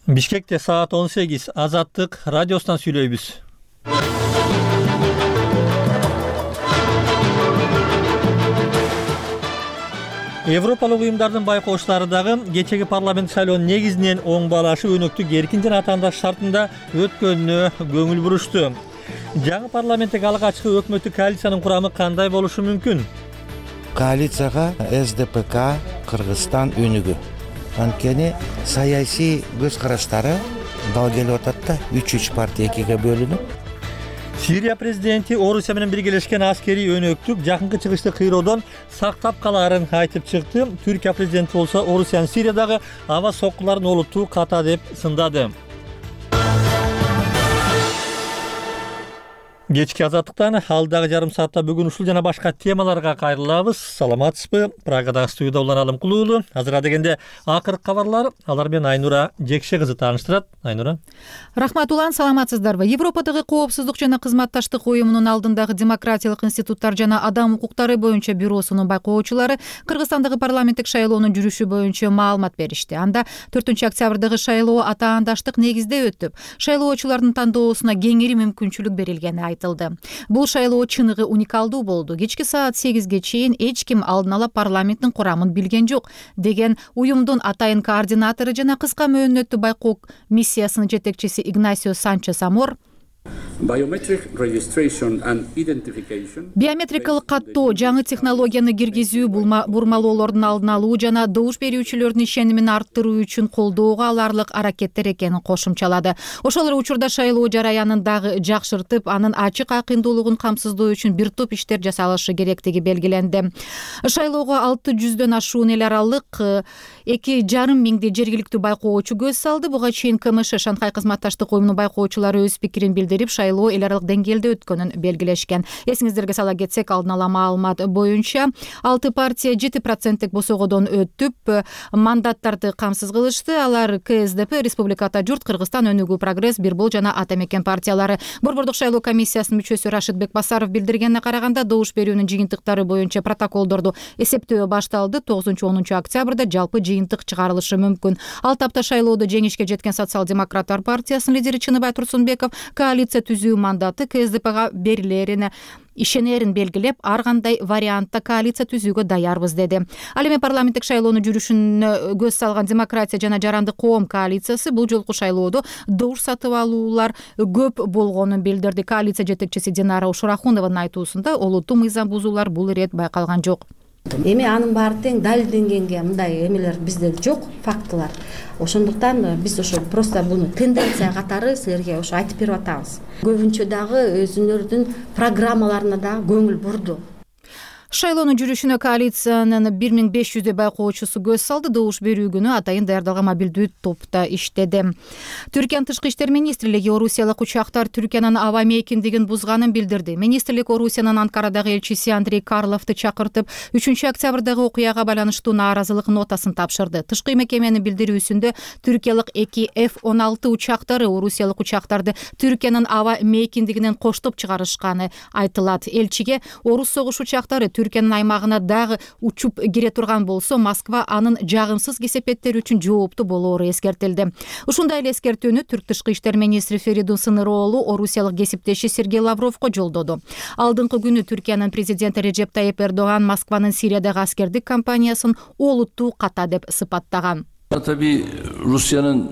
Бишкекте саат 18 Азаттык радиосунан сүйлөйбүз. Европалык уюмдардын байкоочулары дагы кечеги парламент шайлоонун негизинен оң баалашып өнөктүк эркин жана атаандаш шартында өткөнүнө көңүл бурушту. Жаңы парламенттик алгачкы өкмөттүк коалициянын курамы кандай болушу мүмкүн? Коалицияга СДПК, Кыргызстан өнүгү. Анткени саясий көз караштары дал келип атат да, 3 партия экиге бөлүнүп. Сирия президенти Орусия менен биргелешкен аскерий өнөктүк жакынкы чыгышты кыйроодон сактап калаарын айтып чыкты. Түркия президенти болсо Орусиянын Сириядагы аба соккуларын олуттуу ката деп сындады. Кечки Азаттыктан алдагы жарым саатта бүгүн ушул жана башка темаларга кайрылабыз. Саламатсызбы? Прагадагы студияда Улан Алымкулуулу. Азыр дегенде акыркы кабарлар, алар менен Айнура Жекше кызы тааныштырат. Айнура. Рахмат Улан, саламатсыздарбы? Европадагы коопсуздук жана кызматташтык уюмунун алдындагы демократиялык институттар жана адам укуктары боюнча бюросунун байкоочулары Кыргызстандагы парламенттик шайлоонун жүрүшү боюнча маалымат беришти. Анда 4-октябрдагы шайлоо атаандаштык негизде өтүп, шайлоочулардын тандоосуна кеңири мүмкүнчүлүк берилгени айтылды. Бул шайлоо чыныгы уникалдуу болду. Кечки саат 8ге чейин эч ким алдын ала парламенттин курамын билген жок, деген уюмдун атайын координатору жана кыска мөөнөттүү байкоо миссиясынын жетекчиси Игнасио Санчес Амор биометрикалык каттоо, жаңы технологияны киргизүү, бурмалоолордун алдын алуу жана добуш берүүчүлөрдүн ишенимин арттыруу үчүн колдоого аларлык аракеттер экенин кошумчалады. Ошол эле учурда шайлоо жараянын дагы жакшыртып, анын ачык акындуулугун камсыздоо үчүн бир топ иштер жасалышы керектиги белгиленди. Шайлоого 600дөн ашуун эл аралык 2,5 миңдей жергиликтүү байкоочу көз салды. Буга чейин КМШ Шанхай кызматташтык уюмунун байкоочулары өз пикирин билдирип, шайлоо эл аралык деңгээлде өткөнүн белгилешкен. Эсиңиздерге сала кетсек, алдын ала маалымат боюнча 6 партия 7% босогодон өтүп, мандаттарды камсыз кылышты. Алар КСДП, Республика Ата журт, Кыргызстан өнүгүү, Прогресс, Бирбол жана Ата мекен партиялары. Борбордук шайлоо комиссиясынын мүчөсү Рашидбек Басаров билдиргенине караганда, добуш берүүнүн жыйынтыктары боюнча протоколдорду эсептөө башталды. 9-10 октябрда жалпы жыйынтык чыгарылышы мүмкүн. Ал тапта шайлоодо жеңишке жеткен Социал-демократтар партиясынын лидери Чыныбай Турсунбеков коалиция түзүү мандаты КСДПга берилерине ишенерин белгилеп, ар кандай вариантта коалиция түзүүгө даярбыз деди. Ал эми парламенттик шайлоонун жүрүшүнө көз салган Демократия жана Жарандык коом коалициясы бул жолку шайлоодо добуш сатып алуулар көп болгонун билдирди. Коалиция жетекчиси Динара Ушурахунованын айтуусунда, олуттуу мыйзам бузуулар бул ирет байкалган жок. Эми анын баары тең далилденгенге мындай эмелер бизде жок, фактылар. Ошондуктан биз ошо просто буну тенденция катары силерге ошо айтып берип атабыз. Көбүнчө дагы өзүнөрдүн программаларына дагы көңүл бурду. Шайлоонун жүрүшүнө коалициянын 1500 байкоочусу көз салды. Добуш берүү күнү атайын даярдалган мобилдүү топто иштеди. Түркиянын тышкы иштер министрлиги орусиялык учактар Түркиянын аба мейкиндигин бузганын билдирди. Министрлик Орусиянын Анкарадагы элчиси Андрей Карловду чакыртып, 3-октябрдагы окуяга байланыштуу нааразылык нотасын тапшырды. Тышкы мекеменин билдирүүсүндө Түркиялык 2 F-16 учактары орусиялык учактарды Түркиянын аба мейкиндигинен коштоп чыгарышканы айтылат. Элчиге орус согуш учактары Түркиянын аймагына дагы учуп кире турган болсо, Москва анын жагымсыз кесепеттери үчүн жооптуу болоору эскертилди. Ушундай эле эскертүүнү Түрк тышкы иштер министри Феридун Сыныроолу орусиялык кесиптеши Сергей Лавровго жолдоду. Алдыңкы күнү Түркиянын президенти Режеп Тайип Эрдоган Москванын Сириядагы аскердик кампаниясын олуттуу ката деп сыпаттаган. Tabii Rusya'nın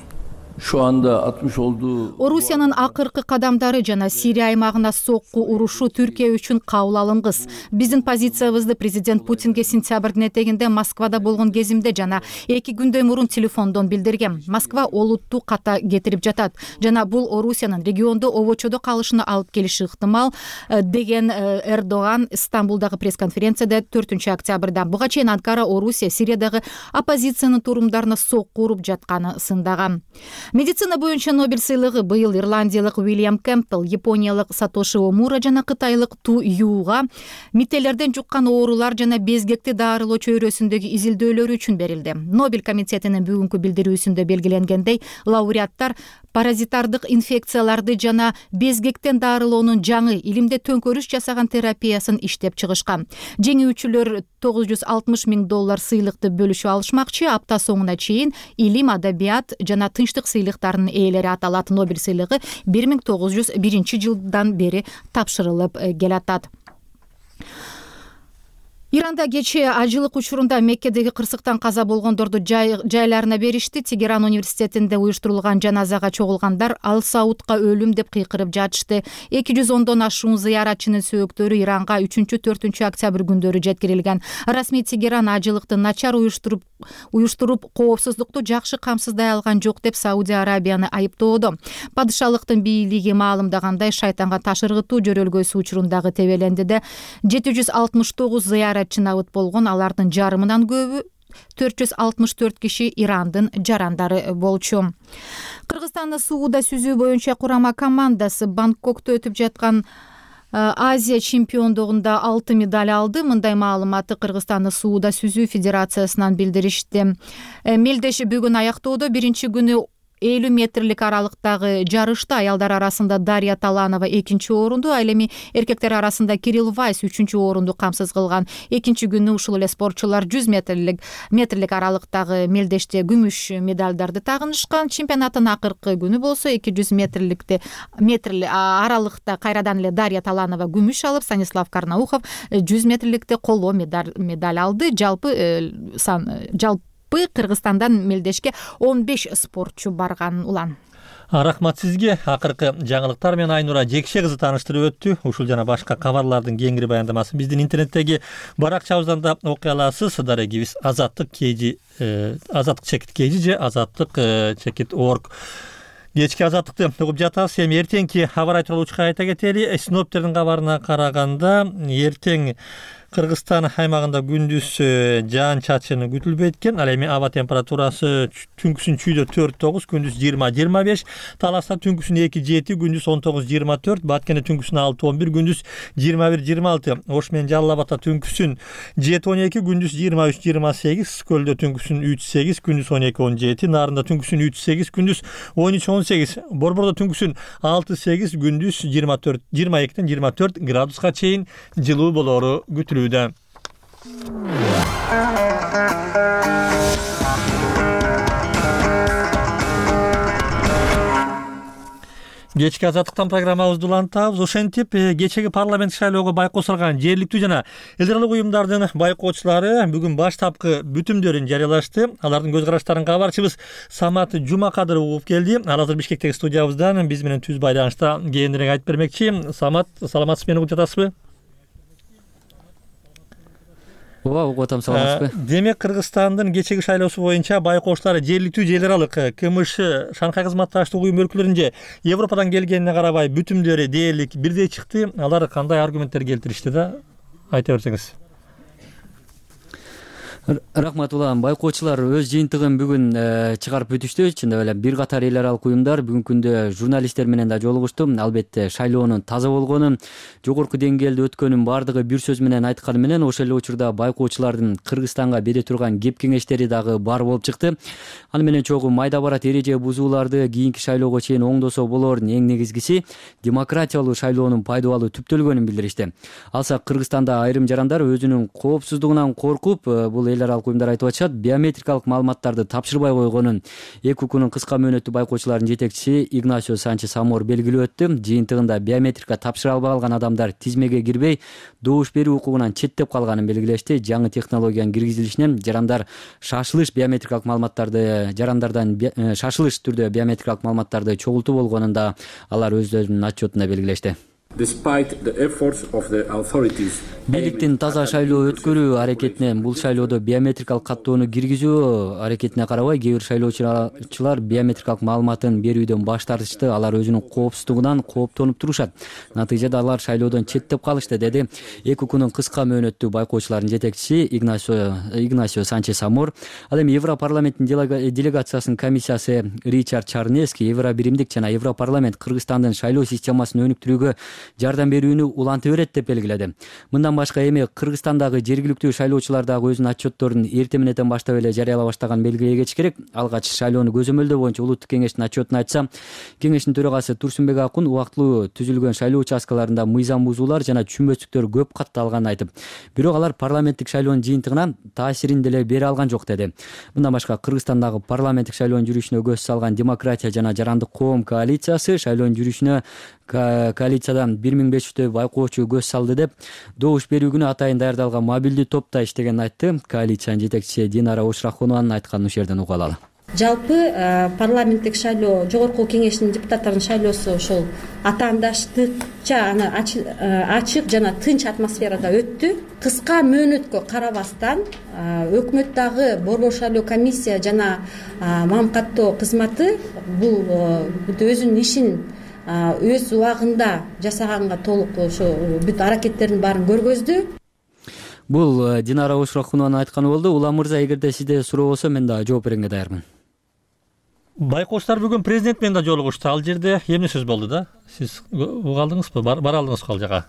şu anda atmış olduğu Орусиянын акыркы кадамдары жана Сирия аймагына сокку урушу Түркия үчүн кабыл алынгыс. Биздин позициябызды президент Путинге сентябрдын этегинде Москвада болгон кезимде жана 2 күндөй мурун телефондон билдиргем. Москва олуттуу ката кетирип жатат жана бул Орусиянын региондо обочодо калышына алып келиши ыктымал, деген Эрдоган Стамбулдагы пресс-конференцияда 4-октябрда. Буга чейин Анкара Орусия Сириядагы оппозициянын турумдарына сокку уруп жатканы сындаган. Медицина боюнча Нобель сыйлыгы быйыл ирландиялык Уильям Кэмпбелл, япониялык Сатоши Омура жана кытайлык Ту Юга мителерден жуккан оорулар жана безгекти дарылоо чөйрөсүндөгү изилдөөлөрү үчүн берилди. Нобель комитетинин бүгүнкү билдирүүсүндө белгиленгендей, лауреаттар паразитардык инфекцияларды жана безгектен дарылоонун жаңы илимде төңкөрүш жасаган терапиясын иштеп чыгышкан. Жеңүүчүлөр $960,000 сыйлыкты бөлүшүп алышмакчы. Апта соңуна чейин илим, адабият жана тынчтык сыйлыктарынын ээлери аталат. Нобель сыйлыгы 1901 жылдан бери тапшырылып келатат. Иранда кечээ ажылык учурунда Меккедеги кырсыктан каза болгондорду жайларына беришти. Тегеран университетинде уюштурулган жаназага чогулгандар Ал Саудка өлүм деп кыйкырып жатышты. 210дон ашуун зыяратчынын сөөктөрү Иранга 3-4 октябрь күндөрү жеткирилген. Расмий Тегеран ажылыкты начар уюштуруп коопсуздукту жакшы камсыздай алган жок деп Саудия Арабияны айыптоодо. Падышалыктын бийлиги маалымдагандай, шайтанга таш ыргытуу жөрөлгөсү учурундагы тебелендиде 769 зыяратчы абыт болгон. Алардын жарымынан көбү 464 киши Ирандын жарандары болчу. Кыргызстандын сууда сүзүү боюнча курама командасы Бангкокто өтүп жаткан Азия чемпиондугунда 6 медаль алды. Мындай маалыматты Кыргызстандын сууда сүзүү федерациясынан билдиришти. Мелдеш бүгүн аяктоодо биринчи күнү 50 метрлик аралыктагы жарышта аялдар арасында Дарья Таланова 2-чи орунду, ал эми эркектер арасында Кирилл Вайс 3-чү орунду камсыз кылган. Экинчи күнү ушул эле спортчулар 100 метрлик аралыктагы мелдеште күмүш медалдарды тагынышкан. Чемпионаттын акыркы күнү болсо 200 метрлик аралыкта кайрадан эле Дарья Таланова күмүш алып, Станислав Карнаухов 100 метрликте коло медаль алды. Жалпы Кыргызстандан мелдешке 15 спортчу барган. Улан. Рахмат сизге. Акыркы жаңылыктар менен Айнура Жекше кызы тааныштырып өттү. Ушул жана башка кабарлардын кеңири баяндамасын биздин интернеттеги баракчабыздан да окуй аласыз. Дарегибиз азаттык чекит KG же азаттык чекит.org. Кечки азаттыкты угуп жатабыз. Эми эртеңки аба ырайы тууралуу айта кетели. Синоптиктердин кабарына караганда эртең Кыргызстан аймагында күндүз жаан чачыны күтүлбөйт экен. Ал эми аба температурасы түнкүсүн чүйдө 4-9, күндүз 20-25, Таласта түнкүсүн 2-7, күндүз 19-24, Баткенде түнкүсүн 6-11, күндүз 21-26, Ош менен Жалал Абадта түнкүсүн 7-12, күндүз 23-28, Көлдө түнкүсүн 3-8, күндүз 12-17, Нарында түнкүсүн 3-8, күндүз 13-18, Борбордо түнкүсүн 6-8, күндүз 22-24 градуска чейин жылуу болору күтүлөт. Кечки азаттыктан программабызды улантабыз. Ошентип кечеги парламент шайлоого байкоос алган жергиликтүү жана эл аралык уюмдардын байкоочулары бүгүн баштапкы бүтүмдөрүн жарыялашты. Алардын көз караштарын кабарчыбыз Самат Жумакадыров угуп келди. Ал азыр Бишкектеги студиябыздан биз менен түз байланышта кээинирээк айтып бермекчи. Самат, саламатсыз, мени угуп жатасызбы? Ооба, угуп атам, саламатсызбы? Демек, Кыргызстандын кечеги шайлоосу боюнча байкоочулар жергиликтүү же эл аралык КМШ, Шанхай кызматташтык уюм өлкөлөрүнүн же Европадан келгенине карабай бүтүмдөрү дээрлик бирдей чыкты. Алар кандай аргументтер келтиришти да айта берсеңиз. Рахмат улам. Байкоочулар өз жыйынтыгын бүгүн чыгарып бүтүштү. Чындап эле бир катар эл аралык уюмдар бүгүнкү күндө журналисттер менен да жолугушту. Албетте шайлоонун таза болгонун, жогорку деңгээлде өткөнүн бардыгы бир сөз менен айтканы менен, ошол эле учурда байкоочулардын Кыргызстанга бере турган кеп кеңештери дагы бар болуп чыкты. Аны менен чогуу майда барат эреже бузууларды кийинки шайлоого чейин оңдосо болорун, эң негизгиси демократиялуу шайлоонун пайдалуу түптөлгөнүн билдиришти. Алсак Кыргызстанда айрым жарандар өзүнүн коопсуздугунан коркуп, бул эл аралык уюмдар айтып атышат, биометрикалык маалыматтарды тапшырбай койгонун ЭКУКнун кыска мөөнөттүү байкоочуларынын жетекчиси Игнасио Санчес Амор белгилеп өттү. Жыйынтыгында биометрика тапшыра албай калган адамдар тизмеге кирбей, добуш берүү укугунан четтеп калганын белгилешти. Жаңы технологиянын киргизилишинен жарандардан шашылыш түрдө биометрикалык маалыматтарды чогултуу болгонун да алар өздөрүнүн отчетунда белгилешти. бийликтин таза шайлоо өткөрүү аракетинен бул шайлоодо биометрикалык каттоону киргизүү аракетине карабай кээ бир шайлоочулар биометрикалык маалыматын берүүдөн баш тартышты. Алар өзүнүн коопсуздугунан кооптонуп турушат. Натыйжада алар шайлоодон четтеп калышты, деди ЭКУКнун кыска мөөнөттүү байкоочулардын жетекчиси Игнасио Санчес Амор. Ал эми Европарламенттин делегациясынын комиссиясы Ричард Чарнески Евробиримдик жана Европарламент Кыргызстандын шайлоо системасын өнүктүрүүгө жардам берүүнү уланты берет деп белгиледи. Мындан башка эми Кыргызстандагы жергиликтүү шайлоочулар дагы өзүнүн отчетторун эртең менен баштап эле жарыялай баштаган белгилей кетиш керек. Алгач шайлоону көзөмөлдөө боюнча улуттук кеңештин отчетун айтсам, кеңештин төрагасы Турсунбек Акун убактылуу түзүлгөн шайлоо участкаларында мыйзам бузуулар жана түшүнбөчүлүктөр көп катталганын айтып, бирок алар парламенттик шайлоонун жыйынтыгына таасирин деле бере алган жок деди. Мындан башка Кыргызстандагы парламенттик шайлоонун жүрүшүнө көз салган Демократия жана Жарандык коом коалициясы шайлоонун жүрүшүнө коалициядан 1500 байкоочу көз салды деп добуш берүү күнү атайын даярдалган мобилдүү топто иштегенин айтты. Коалициянын жетекчиси Динара Ушрахунованын айтканын ушул жерден угуп алалы. Жалпы парламенттик шайлоо, жогорку кеңештин депутаттарынын шайлоосу ошол атаандаштыкча аны ачык жана тынч атмосферада өттү. Кыска мөөнөткө карабастан өкмөт дагы борбор шайлоо комиссия жана мамкаттоо кызматы бул өзүнүн ишин өз убагында жасаганга толук ошо бүт аракеттердин баарын көргөздү. Бул Динара Ушрахунованын айтканы болду. Улам мырза, эгерде сизде суроо болсо мен да жооп берүүгө даярмын. Байкоочулар бүгүн президент менен да жолугушту. Ал жерде эмне сөз болду да? Сиз уга алдыңызбы? Бара алдыңызбы ал жака?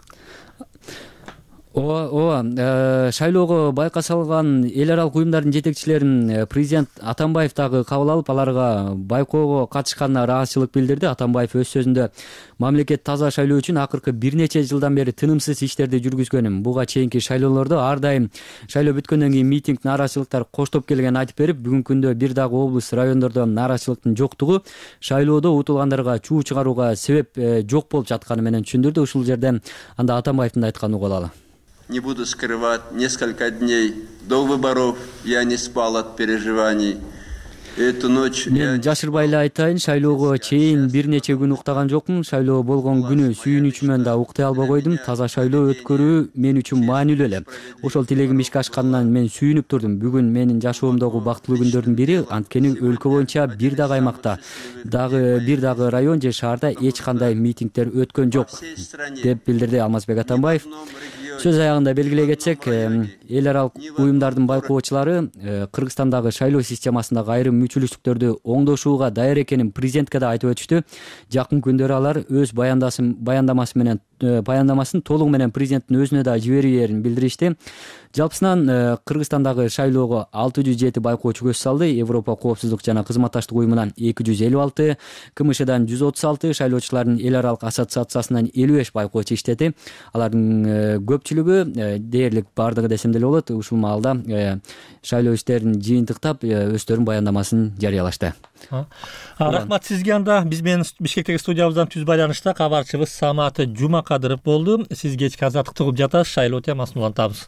Ооба, шайлоого байкаса алган эл аралык уюмдардын жетекчилерин президент Атамбаев дагы кабыл алып, аларга байкоого катышканына ыраазычылык билдирди. Атамбаев өз сөзүндө мамлекет таза шайлоо үчүн акыркы бир нече жылдан бери тынымсыз иштерди жүргүзгөнүн, буга чейинки шайлоолордо ар дайым шайлоо бүткөндөн кийин митинг нааразычылыктар коштоп келгенин айтып берип, бүгүнкү күндө бир дагы облус райондордо нааразычылыктын жоктугу шайлоодо утулгандарга чуу чыгарууга себеп жок болуп жатканы менен түшүндүрдү. Ушул жерден анда Атамбаевдин айтканын угуп алалы. Не буду скрывать, несколько дней до выборов я не спал от переживаний. Эту ночь мен жашырбай эле айтайын, шайлоого чейин бир нече күн уктаган жокмун. Шайлоо болгон күнү сүйүнүчүмөн да уктай албай койдум. Таза шайлоо өткөрүү мен үчүн маанилүү эле. Ошол тилегим ишке ашканынан мен сүйүнүп турдум. Бүгүн менин жашоомдогу бактылуу күндөрдүн бири. Анткени өлкө боюнча бир дагы аймакта, бир дагы район же шаарда эч кандай митингдер өткөн жок деп билдирди Алмазбек Атамбаев. Сөз аягында белгилей кетсек, эл аралык уюмдардын байкоочулары Кыргызстандагы шайлоо системасындагы айрым мүчүлүштүктөрдү оңдошууга даяр экенин президентке да айтып өтүштү. Жакын күндөрү алар өз баяндамасын толугу менен президенттин өзүнө да жиберээрин билдиришти. Жалпысынан Кыргызстандагы шайлоого 607 байкоочу көз салды. Европа коопсуздук жана кызматташтык уюмунан 256, КМШдан 136, шайлоочулардын эл аралык ассоциациясынан 55 байкоочу иштеди. Алардын көпчүлүгү дээрлик бардыгы десем деле болот. Ушул маалда шайлоо иштерин жыйынтыктап өздөрүнүн баяндамасын жарыялашты. Рахмат сизге. Анда биз менен Бишкектеги студиябыздан түз байланышта кабарчыбыз Саматы Жумакадыров болду. Сиз кечки азаттыкты угуп жатасыз. Шайлоо темасын улантабыз.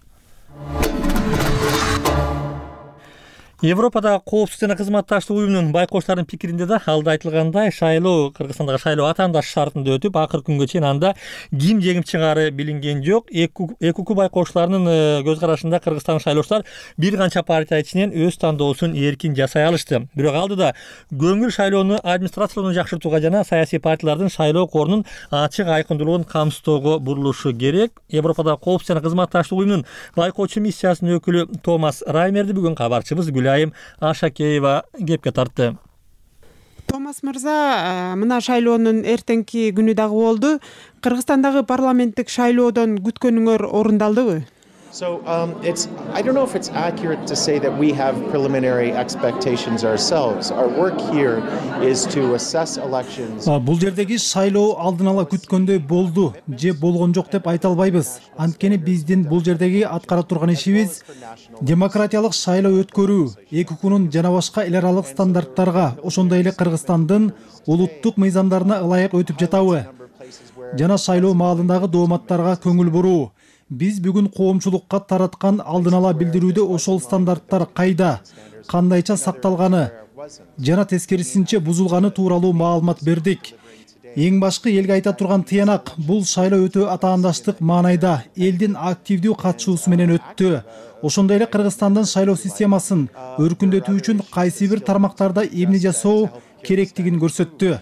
Европада коопсуздук жана кызматташтык уюмунун байкоочулардын пикиринде да алда айтылгандай шайлоо Кыргызстандагы шайлоо атаандаш шартында өтүп, акыркы күнгө чейин анда ким жеңип чыгары билинген жок. ЭКУК байкоочуларынын көз карашында Кыргызстандын шайлоочулар бир канча партия ичинен өз тандоосун эркин жасай алышты. Бирок алдыда көңүл шайлоону администрациялоону жакшыртууга жана саясий партиялардын шайлоо корунун ачык айкындуулугун камсыздоого бурулушу керек. Европада коопсуздук жана кызматташтык уюмунун байкоочу миссиясынын өкүлү Томас Раймерди бүгүн кабарчыбыз Гүлайым Ашакеева кепке тартты. Томас мырза, мына шайлоонун эртеңки күнү дагы болду. Кыргызстандагы парламенттик шайлоодон күткөнүңөр орундалдыбы? So I don't know if it's accurate to say that we have preliminary expectations ourselves. Our work here is to assess elections. Бул жердеги шайлоо алдын ала күткөндөй болду же болгон жок деп айта албайбыз. Анткени биздин бул жердеги аткара турган ишибиз демократиялык шайлоо өткөрүү, ЭКУКнун жана башка эл аралык стандарттарга, ошондой эле Кыргызстандын улуттук мыйзамдарына ылайык өтүп жатабы? Жана шайлоо маалындагы дооматтарга көңүл буруу. Биз бүгүн коомчулукка тараткан алдын ала билдирүүдө ошол стандарттар кайда, кандайча сакталганы жана тескерисинче бузулганы тууралуу маалымат бердик. Эң башкы элге айта турган тыянак бул шайлоо өтө атаандаштык маанайда элдин активдүү катышуусу менен өттү. Ошондой эле Кыргызстандын шайлоо системасын өркүндөтүү үчүн кайсы бир тармактарда эмне жасоо керектигин көрсөттү.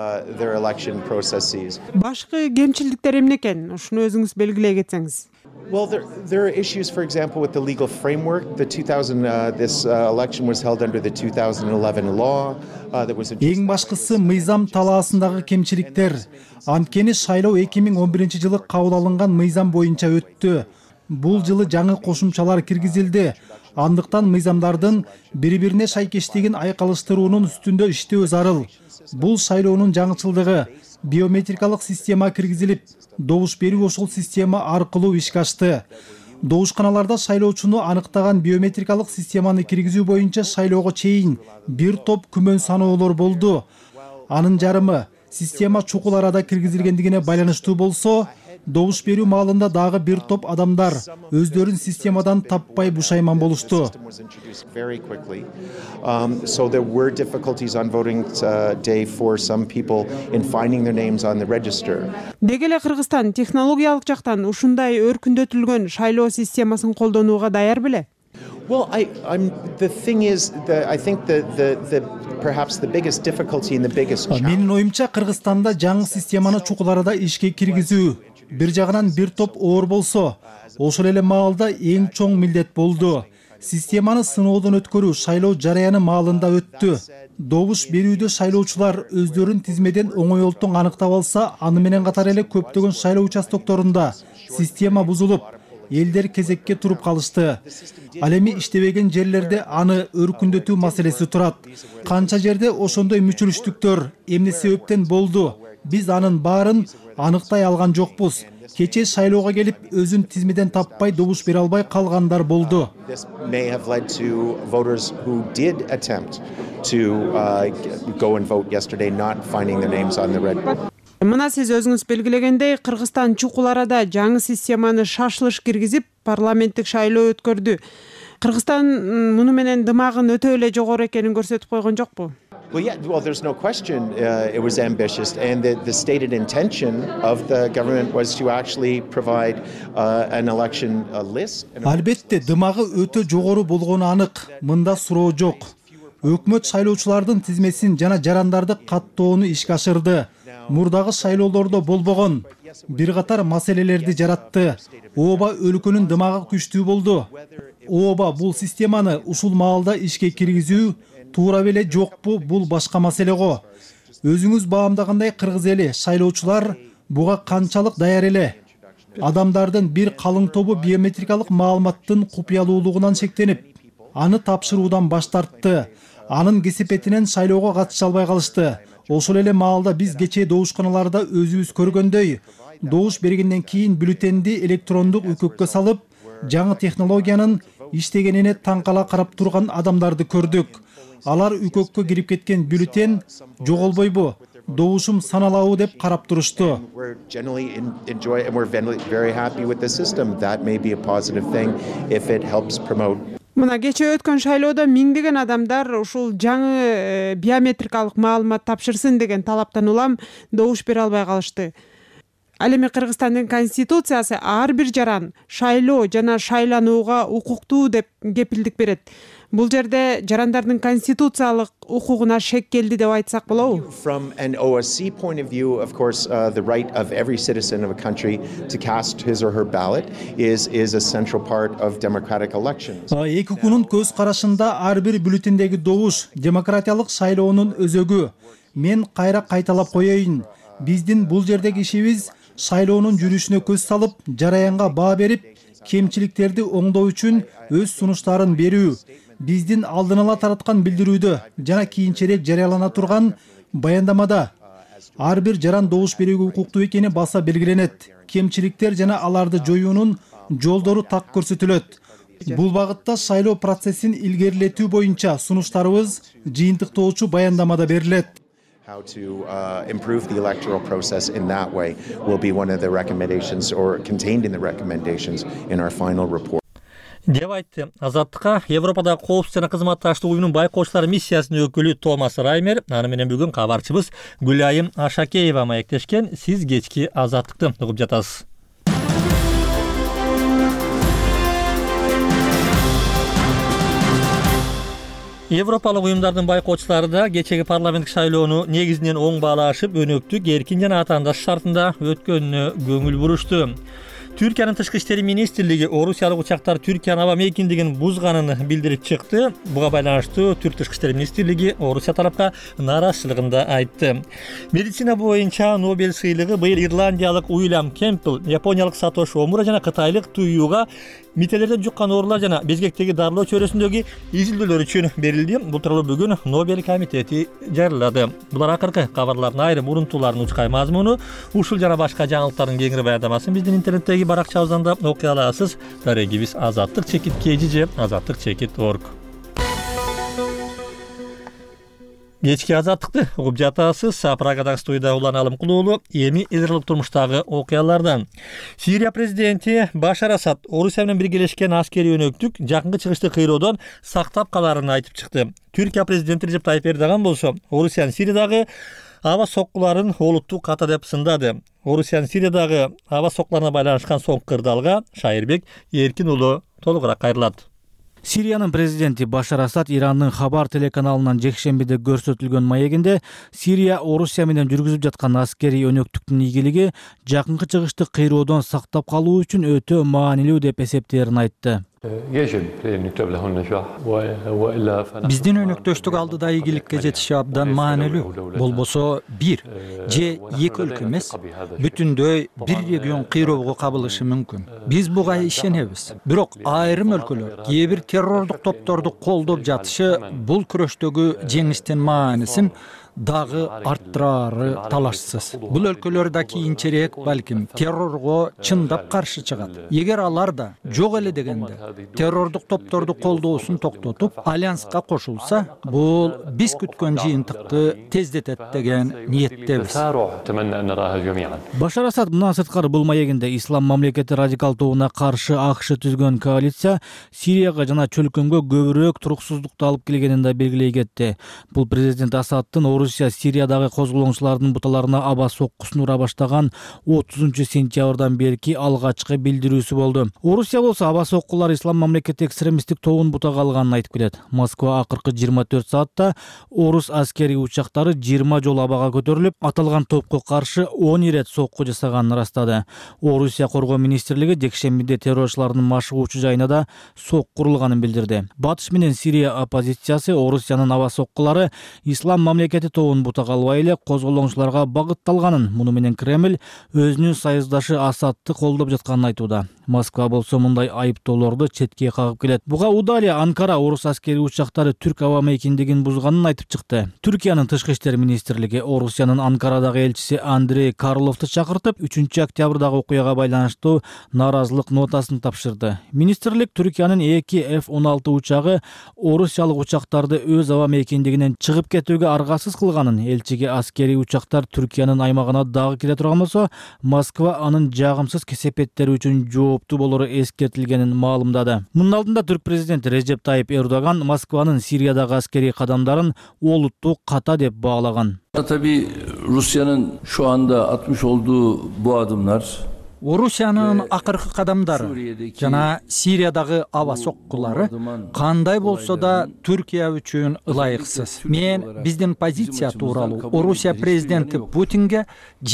Башкы кемчиликтер эмне экен? Ушуну өзүңүз белгилей кетсеңиз. Well, there are issues, for example, with the legal framework. This election was held under the 2011 law. Эң башкысы мыйзам талаасындагы кемчиликтер. Анткени шайлоо 2011 жылы кабыл алынган мыйзам боюнча өттү. Бул жылы жаңы кошумчалар киргизилди. Андыктан мыйзамдардын бири-бирине шайкештигин айкалыштыруунун үстүндө иштөө зарыл. Бул шайлоонун жаңычылдыгы. Биометрикалык система киргизилип, добуш берүү ошол система аркылуу ишке ашты. Добушканаларда шайлоочуну аныктаган биометрикалык системаны киргизүү боюнча шайлоого чейин бир топ күмөн саноолор болду. Анын жарымы система чукул арада киргизилгендигине байланыштуу болсо, добуш берүү маалында дагы бир топ адамдар өздөрүн системадан таппай бушайман болушту. So there were difficulties on voting day for some people in finding their names on the register. Деги эле Кыргызстан технологиялык жактан ушундай өркүндөтүлгөн шайлоо системасын колдонууга даяр беле? Well, the thing is that I think perhaps the biggest difficulty and the biggest challenge. Менин оюмча Кыргызстанда жаңы системаны чукул арада ишке киргизүү бир жагынан бир топ оор болсо, ошол эле маалда эң чоң милдет болду. Системаны сыноодон өткөрүү шайлоо жараяны маалында өттү. Добуш берүүдө шайлоочулар өздөрүн тизмеден оңойлтуң аныктап алса, аны менен катар эле көптөгөн шайлоо участокторунда система бузулуп, элдер кезекке туруп калышты. Ал эми иштебеген жерлерде аны өркүндөтүү маселеси турат. Канча жерде ошондой мүчүлүштүктөр эмне себептен болду? Биз анын баарын аныктай алган жокпуз. Кече шайлоого келип, өзүн тизмеден таппай добуш бере албай калгандар болду. This may have led to voters who did attempt to go and vote yesterday not finding their names on the red. Мына сиз өзүңүз белгилегендей, Кыргызстан чукул арада жаңы системаны шашылыш киргизип, парламенттик шайлоо өткөрдү. Кыргызстан муну менен дымагын өтө эле жогору экенин көрсөтүп койгон жокпу? Well, there's no question it was ambitious, and the stated intention of the government was to actually provide an election list. Албетте, дымагы өтө жогору болгону анык. Мында суроо жок. Өкмөт шайлоочулардын тизмесин жана жарандарды каттоону ишке ашырды. Мурдагы шайлоолордо болбогон бир катар маселелерди жаратты. Ооба өлкөнүн дымагы күчтүү болду. Ооба бул системаны ушул маалда ишке киргизүү туура беле жокпу, бул башка маселе го. Өзүңүз баамдагандай кыргыз эли шайлоочулар буга канчалык даяр эле? Адамдардын бир калың тобу биометрикалык маалыматтын купуялуулугунан шектенип, аны тапшыруудан баш тартты. Анын кесепетинен шайлоого катыша албай калышты. Ошол эле маалда биз кечээ добушканаларда өзүбүз көргөндөй, добуш бергенден кийин бюллетенди электрондук үкөккө салып, жаңы технологиянын иштегенине таң кала карап турган адамдарды көрдүк. Алар үкөккө кирип кеткен бюллетен жоголбойбу, добушум саналабы деп карап турушту. We're generally enjoy and we're very happy with the system. That may be a positive thing if it helps promote. Мына кечээ өткөн шайлоодо миңдеген адамдар ушул жаңы биометрикалык маалымат тапшырсын деген талаптан улам добуш бере албай калышты. Ал эми Кыргызстандын конституциясы ар бир жаран шайлоо жана шайланууга укуктуу деп кепилдик берет. Бул жерде жарандардын конституциялык укугуна шек келди деп айтсак болобу? From an OSC point of view, of course, the right of every citizen of a country to cast his or her ballot is a central part of democratic elections. Эки күнүн көз карашында ар бир бюллетендеги добуш демократиялык шайлоонун өзөгү. Мен кайра кайталап коеюн. Биздин бул жердеги ишибиз шайлоонун жүрүшүнө көз салып, жараянга баа берип, кемчиликтерди оңдоо үчүн өз сунуштарын берүү. Биздин алдын ала тараткан билдирүүдө жана кийинчерээк жарыялана турган баяндамада ар бир жаран добуш берүүгө укуктуу экени баса белгиленет. Кемчиликтер жана аларды жоюунун жолдору так көрсөтүлөт. Бул багытта шайлоо процессин илгерилетүү боюнча сунуштарыбыз жыйынтыктоочу баяндамада берилет. How to improve the electoral process in that way will be one of the recommendations or contained in the recommendations in our final report. деп айтты. Азаттыкка Европадагы коопсуздук жана кызматташтык уюмунун байкоочулар миссиясынын өкүлү Томас Раймер. Аны менен бүгүн кабарчыбыз Гүлайым Ашакеева маектешкен. Сиз кечки Азаттыкты угуп жатасыз. Европалык уюмдардын байкоочулары да кечеги парламенттик шайлоону негизинен оң баалашып, өнөктүк, эркин жана атаандаш шартында өткөнүнө көңүл бурушту. Türkiýanyň Тышкы иштери министрлиги Орусиялык учактар Türkiýanyň аба мейкиндигин бузганын билдирип чыкты. Буга байланыштуу Түрк Тышкы иштери министрлиги Орусия тарапка нааразычылыгын да айтты. Медицина боюнча Нобель сыйлыгы быйыл ирландиялык Уильям Кемпбелл, япониялык Сатоши Омура жана кытайлык Туюга мителерден жуккан оорулар жана безгектеги дарылоо чөйрөсүндөгү изилдөөлөр үчүн берилди. Бул тууралуу бүгүн Нобель комитети жарыялады. Булар акыркы кабарлардын айрым урунтууларынын учкай мазмуну. Ушул жана башка жаңылыктардын кеңири баяндамасын биздин интернеттеги баракчабыздан да окуй аласыз. Дарегибиз Азаттык чекит KG Азаттык чекит org. Кечки Азаттыкты угуп жатасыз. Прагадагы студияда Улан Алымкулуулу. Эми израилдик турмуштагы окуялардан. Сирия президенти Башар Асад Орусия менен биргелешкен аскерий өнөктүк жакынкы чыгыштык кыйроодон сактап каларын айтып чыкты. Түркия президенти Режеп Тайип Эрдоган болсо Орусиянын Сириядагы аба соккуларын олуттук ката деп сындады. Орусиянын Сириядагы аба соккуларына байланышкан соңку кырдаалга Шайырбек Эркин уулу толугураак кайрылат. Сириянын президенти Башар Асад Ирандын Хабар телеканалынан жекшембиде көрсөтүлгөн маегинде Сирия Орусия менен жүргүзүп жаткан аскерий өнөктүктүн игилиги жакынкы чыгыштык кыйроодон сактап калуу үчүн өтө маанилүү деп эсептээрин айтты. Биздин өнөктөштүк алдыда ийгиликке жетиши абдан маанилүү. Болбосо бир же эки өлкө эмес, бүтүндөй бир регион кыйроого кабылышы мүмкүн. Биз буга ишенебиз. Бирок айрым өлкөлөр кээ бир террордук топторду колдоп жатышы бул күрөштөгү жеңиштин маанисин дагы арттырары талашсыз. Бул өлкөлөр да кийинчерээк балким террорго чындап каршы чыгат. Эгер алар да жок эле дегенде террордук топторду колдоосун токтотуп, альянска кошулса, бул биз күткөн жыйынтыкты тездетет деген ниеттебиз. Башар Асад мындан сырткары бул маегинде Ислам мамлекети радикал тобуна каршы АКШ түзгөн коалиция Сирияга жана чөлкөмгө көбүрөөк туруксуздукту алып келгенин да белгилей кетти. Бул президент Асадтын Орусия Сириядагы козголоңчулардын буталарына аба соккусун ура баштаган 30-сентябрдан берки алгачкы билдирүүсү болду. Орусия болсо аба соккулар Ислам мамлекети экстремисттик тобун бутага алганын айтып келет. Москва акыркы 24 саатта орус аскерий учактары 20 жолу абага көтөрүлүп, аталган топко каршы 10 ирет сокку жасаганын ырастады. Орусия коргоо министрлиги жекшембиде террорчулардын машыгуучу жайына да сок курулганын билдирди. Батыш менен Сирия оппозициясы Орусиянын аба соккулары Ислам мамлекети тобун бутага албай эле козголоңчуларга багытталганын, муну менен Кремль өзүнүн союздашы Асадты колдоп жатканын айтууда. Москва болсо мындай айыптоолорду четке кагып келет. Буга Удалия Анкара орус аскерий учактары түрк аба мейкиндигин бузганын айтып чыкты. Түркиянын Тышкы иштер министрлиги Орусиянын Анкарадагы элчиси Андрей Карловду чакыртып, 3-октябрдагы окуяга байланыштуу нааразылык нотасын тапшырды. Министрлик Түркиянын 2 F-16 учагы орусиялык учактарды өз аба мейкиндигинен чыгып кетүүгө аргасыз кылганын, элчиге аскерий учактар Түркиянын аймагына дагы кире турган болсо, Москва анын жагымсыз кесепеттери үчүн жооптуу болору эскертилгенин маалымдады. Мунун алдында түрк президенти Режеп Тайип Эрдоган Москванын Сириядагы аскерий кадамдарын олуттук ката деп баалаган. Tabii Rusya'nın şu anda atmış olduğu bu adımlar Орусиянын акыркы кадамдары жана Сириядагы аба соккулары кандай болсо да Түркия үчүн ылайыксыз. Мен биздин позиция тууралуу Орусия президенти Путинге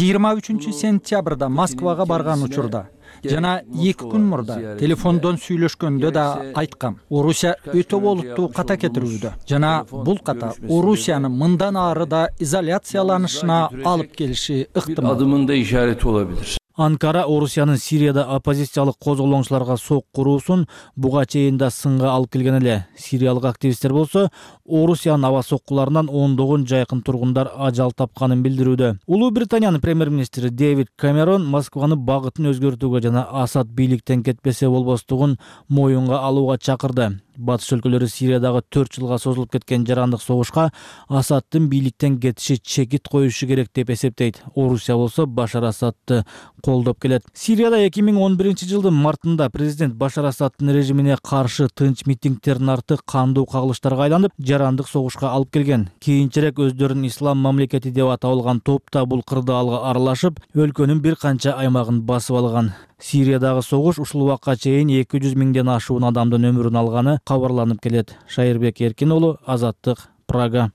23-сентябрда Москвага барган учурда жана 2 күн мурда телефондон сүйлөшкөндө да айткам. Орусия өтө олуттуу ката кетирүүдө жана бул ката Орусиянын мындан ары да изоляцияланышына алып келиши ыктымал. Adımında işareti olabilir. Анкара Орусиянын Сирияда оппозициялык козголоңчуларга сок куруусун буга чейин да сынга алып келген эле. Сириялык активисттер болсо Орусиянын аба соккуларынан ондогон жайкын тургундар ажал тапканын билдирүүдө. Улуу Британиянын премьер-министри Дэвид Камерон Москваны багытын өзгөртүүгө жана Асад бийликтен кетпесе болбостугун моюнга алууга чакырды. Батыш өлкөлөрү Сириядагы 4 жылга созулуп кеткен жарандык согушка Асаддын бийликтен кетиши чекит коюшу керек деп эсептейт. Орусия болсо Башар Асадды колдоп келет. Сирияда 2011-жылдын мартында президент Башар Асаддын режимине каршы тынч митингдердин арты кандуу кагылыштарга айланып, жарандык согушка алып келген. Кийинчерээк өздөрүн ислам мамлекети деп аталган топ да бул кырдаалга аралашып, өлкөнүн бир канча аймагын басып алган. Сириядагы согуш ушул убакка чейин 200 миңден ашуун адамдын өмүрүн алганы кабарланып келет. Шайырбек Эркин уулу, Азаттык, Прага.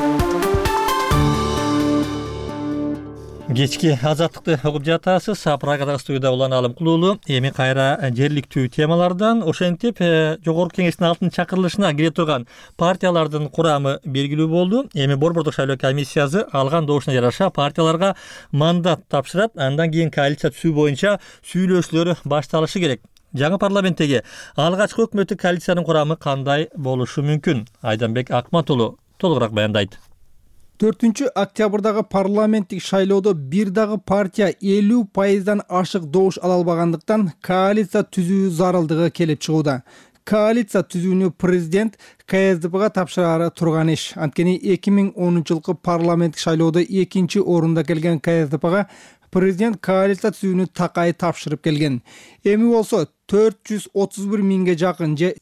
Кечки азаттыкты угуп жатасыз. Прагадагы студияда Улан Алымкулуулу. Эми кайра жергиликтүү темалардан ошентип жогорку кеңештин 6-чакырылышына кире турган партиялардын курамы белгилүү болду. Эми Борбордук шайлоо комиссиясы алган добушуна жараша партияларга мандат тапшырат. Андан кийин коалиция түзүү боюнча сүйлөшүүлөр башталышы керек. Жаңы парламенттеги алгачкы өкмөттүк коалициянын курамы кандай болушу мүмкүн? Айданбек Акмат уулу толугураак баяндайт. 4-октябрдагы парламенттик шайлоодо бир дагы партия 50% ашык добуш ала албагандыктан коалиция түзүү зарылдыгы келип чыгууда. Коалиция түзүүнү президент КСДПга тапшырары турган иш. Анткени 2010-жылкы парламенттик шайлоодо 2-орунда келген КСДПга президент коалиция түзүүнү такай тапшырып келген. Эми болсо 431 миңге жакын же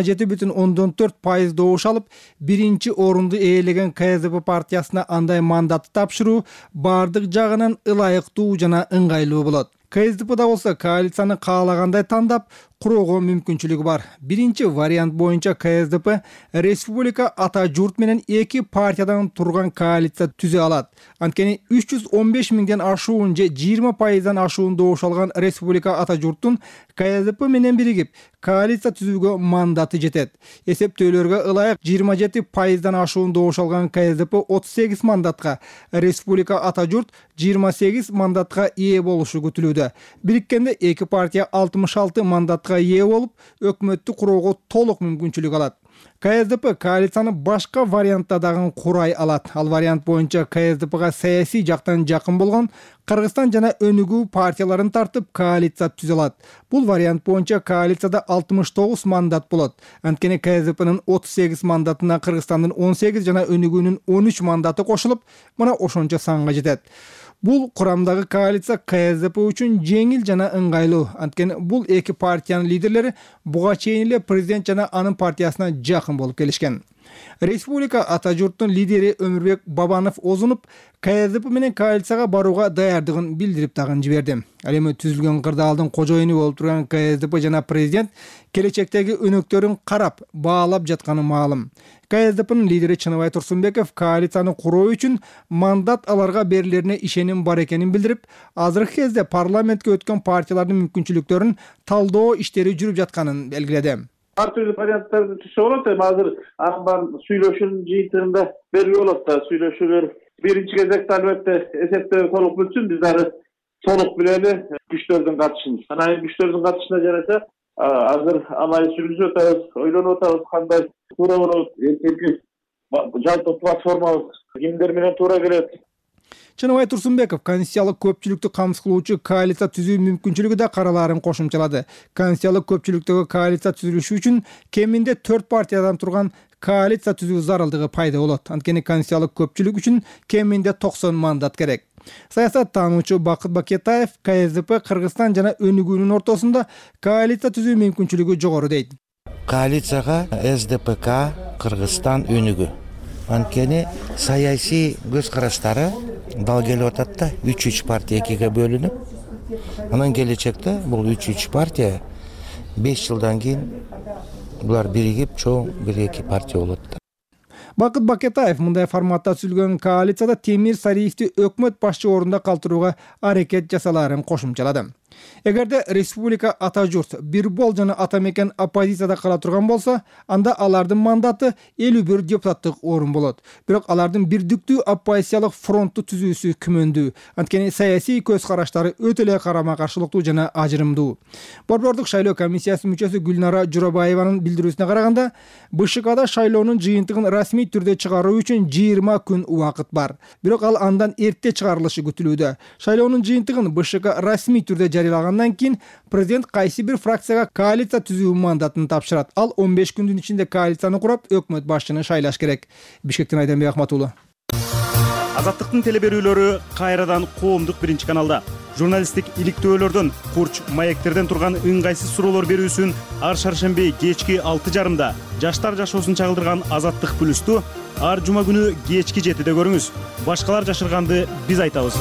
27,4% добуш алып, 1-орунду ээлеген КСДП партиясына андай мандатты тапшыруу бардык жагынан ылайыктуу жана ыңгайлуу болот. КСДП да болсо коалицияны каалагандай тандап куроого мүмкүнчүлүгү бар. Биринчи вариант боюнча КСДП республика ата журт менен 2 партиядан турган коалиция түзө алат. Анткени 315 миңден ашуун же 20%дан ашуун добуш алган республика ата журттун КСДП менен биригип коалиция түзүүгө мандаты жетет. Эсептөөлөргө ылайык 27%дан ашуун добуш алган КСДП 38 мандатка, республика ата журт 28 мандатка ээ болушу күтүлүүдө. Бириккенде 2 партия 66 мандатка ээ болуп, өкмөттү куроого толук мүмкүнчүлүк алат. КСДП коалицияны башка вариантта дагы курай алат. Ал вариант боюнча КСДПга саясий жактан жакын болгон Кыргызстан жана Өнүгүү партияларын тартып коалиция түзө алат. Бул вариант боюнча коалицияда 69 мандат болот. Анткени КСДПнын 38 мандатына Кыргызстандын 18 жана Өнүгүүнүн 13 мандаты кошулуп, мына ошончо санга жетет. Бул курамдагы коалиция КСДП үчүн жеңил жана ыңгайлуу. Анткени бул 2 партиянын лидерлери буга чейин эле президент жана анын партиясына жакын болуп келишкен. Республика ата журттун лидери Өмүрбек Бабанов Озунуп КСДП менен коалицияга барууга даярдыгын билдирип дагы жиберди. Ал эми түзүлгөн кырдаалдын кожоюну болуп турган КСДП жана президент келечектеги өнөктөрүн карап, баалап жатканы маалым. КСДПнын лидери Чыныбай Турсунбеков коалицияны куруу үчүн мандат аларга берилерине ишеним бар экенин билдирип, азыркы кезде парламентке өткөн партиялардын мүмкүнчүлүктөрүн талдоо иштери жүрүп жатканын белгиледи. Ар түрдүү варианттарды түшө болот. Азыр анын сүйлөшүүнүн жыйынтыгында белгилүү болот да. Сүйлөшүүлөр биринчи кезекте албетте эсептөө толук бүтсүн. Биз дагы толук билели күчтөрдүн катышын. Анан күчтөрдүн катышына жараша азыр алай сүйлөшүп атабыз, ойлонуп атабыз кандай туура болот, эркек жалпы платформабыз кимдер менен туура келет. Чыныбай Турсунбеков конституциялык көпчүлүктү камсыз кылуучу коалиция түзүү мүмкүнчүлүгү да каралаарын кошумчалады. Конституциялык көпчүлүктөгү коалиция түзүлүшү үчүн кеминде 4 партиядан турган коалиция түзүү зарылдыгы пайда болот. Анткени конституциялык көпчүлүк үчүн кеминде 90 мандат керек. Саясаттануучу Бакыт Бакетаев КСДП Кыргызстан жана Өнүгүүнүн ортосунда коалиция түзүү мүмкүнчүлүгү жогору дейт. Коалицияга СДПК, Кыргызстан, Өнүгүү. Анткени саясий көз караштары дал келип атат да, 3 партия 2ге бөлүнүп. Анан келечекте бул 3 партия 5 жылдан кийин булар биригип чоң 1-2 партия болот. Бакыт Бакетаев мындай форматта түзүлгөн коалицияда Темир Сариевди өкмөт башчы орунда калтырууга аракет жасалаарын кошумчалады. Эгерде республика ата журт, Бирбол жана ата мекен оппозицияда кала турган болсо, анда алардын мандаты 51 депутаттык орун болот. Бирок алардын бирдиктүү оппозициялык фронтту түзүүсү күмөндүү. Анткени саясий көз караштары өтө эле карама каршылыктуу жана ажырымдуу. Борбордук шайлоо комиссиясынын мүчөсү Гүлнара Журабаеванын билдирүүсүнө караганда, БШКда шайлоонун жыйынтыгын расмий түрдө чыгаруу үчүн 20 күн убакыт бар. Бирок ал андан эрте чыгарылышы күтүлүүдө. Шайлоонун жыйынтыгын БШК расмий түрдө жарыялагандан кийин президент кайсы бир фракцияга коалиция түзүү мандатын тапшырат. Ал 15 күндүн ичинде коалицияны курап, өкмөт башчыны шайлаш керек. Бишкектен Айданбек Ахмат уулу. Азаттыктын телеберүүлөрү кайрадан коомдук биринчи каналда. Журналисттик иликтөөлөрдөн, курч маектерден турган ыңгайсыз суроолор берүүсүн ар шаршемби кечки 6:30 жаштар жашоосун чагылдырган Азаттык плюсту ар жума күнү кечки 7-де көрүңүз. Башкалар жашырганды биз айтабыз.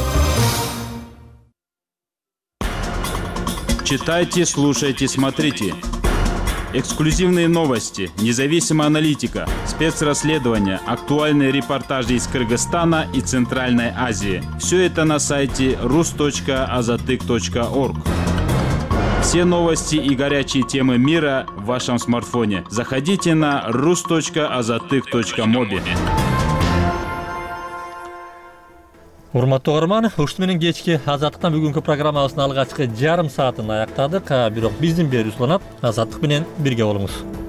Читайте, слушайте, смотрите. Эксклюзивные новости, независимая аналитика, спецрасследования, актуальные репортажи из Кыргызстана и Центральной Азии. Все это на сайте rus.azatyk.org. Все новости и горячие темы мира в вашем смартфоне. Заходите на rus.azatyk.mobi. Урматтуу көрөрман, ушуну менен кечки Азаттыктан бүгүнкү программабыздын алгачкы жарым саатын аяктадык. Бирок биздин берүүбүз уланат. Азаттык менен бирге болуңуз.